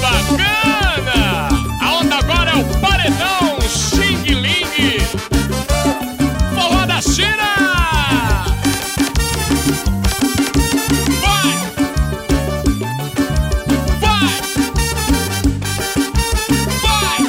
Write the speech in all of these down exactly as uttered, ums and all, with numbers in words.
bacana! A onda agora é o paredão Xing Ling, forró da China. Vai! Vai! Vai!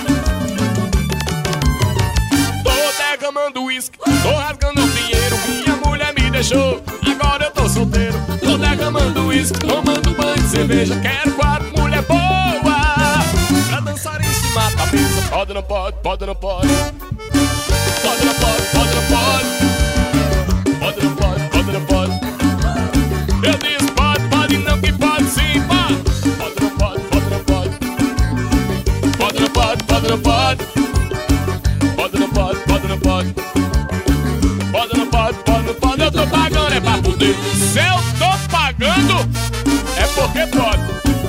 Tô derramando uísque, tô rasgando o dinheiro, minha mulher me deixou, agora eu tô solteiro. Tô derramando uísque, tomando banho de cerveja, quero quatro mulher boa pra dançar em cima da mesa. Pode, não pode, pode, não pode. Pode, não pode, pode, não pode. Pode, não pode, pode, não pode. Eu disse pode, pode, não que pode sim, pode. Pode, não pode, pode, não pode. Pode, não pode, pode, não pode. Pode, não pode, pode, não pode. Pode, não pode, pode, não pode. Eu tô pagando, é pra poder. Se eu tô pagando, é porque pode.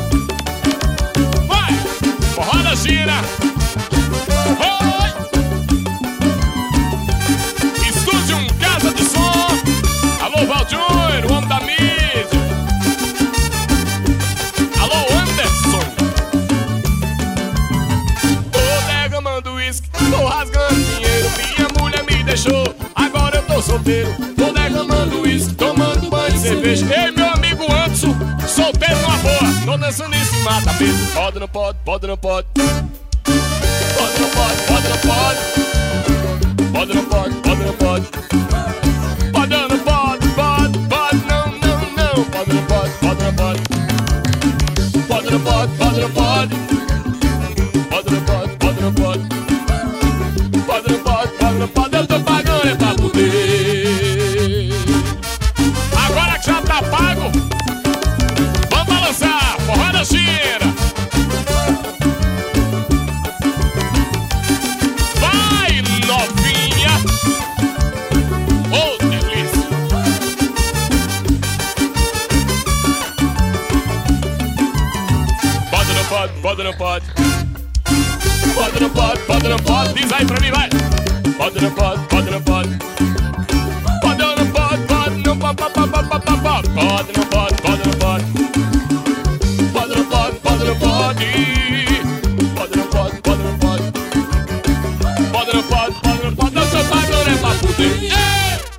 Vai! Forró da China. Oi! Estúdio um Casa de Som. Alô, Valdir, o homem da mídia. Alô, Anderson. Tô derramando uísque, tô rasgando dinheiro, minha mulher me deixou, agora eu tô solteiro. Tô derramando uísque, tomando banho de cerveja. Ei, meu amigo Anderson, solteiro numa boa, tô dançando em cima da mesa. Pode, não pode, pode, não pode. Pode, não pode, pode, não pode. Pode, não pode, pode, não pode. Pode, não pode, pode, pode, não, não, não. Pode, não pode, pode, não pode. Pode, não pode, pode, não pode. Pode, não pode, pode, não pode. Pode, não pode, pode, não pode. Eu tô pagando, é pra poder. Agora que já tá pago, vamos balançar, forró da China. Vai, novinha. Oh, delícia. Pode, não pode, pode, não pode. Pode, não pode, pode, não pode. Diz aí pra mim, vai. Pode, não pode, pode, não pode. Pode, não pode, pode, não pode, pode, pode, pode, pode, pode, não pode, pode, não pode.